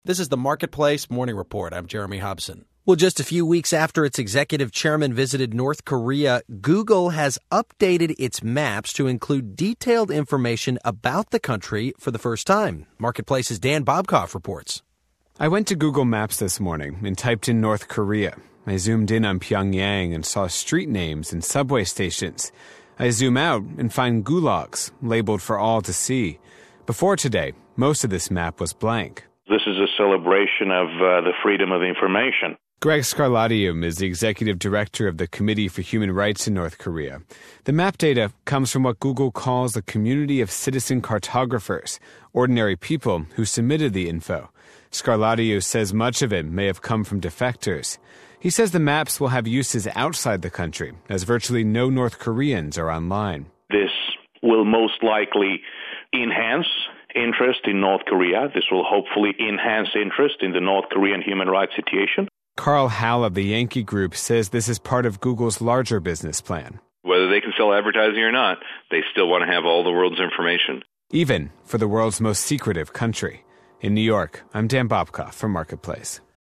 This is the Marketplace Morning Report. I'm Jeremy Hobson. Well, just a few weeks after its executive chairman visited North Korea, Google has updated its maps to include detailed information about the country for the first time. Marketplace's Dan Bobkoff reports. I went to Google Maps this morning and typed in North Korea. I zoomed in on Pyongyang and saw street names and subway stations. I zoom out and find gulags labeled for all to see. Before today, most of this map was blank. This is a celebration of the freedom of information. Greg Scarlatium is the executive director of the Committee for Human Rights in North Korea. The map data comes from what Google calls a community of citizen cartographers, ordinary people who submitted the info. Scarlatium says much of it may have come from defectors. He says the maps will have uses outside the country, as virtually no North Koreans are online. This will most likely enhance interest in North Korea. This will hopefully enhance interest in the North Korean human rights situation. Carl Howell of the Yankee Group says this is part of Google's larger business plan. Whether they can sell advertising or not, they still want to have all the world's information. Even for the world's most secretive country. In New York, I'm Dan Bobkoff for Marketplace.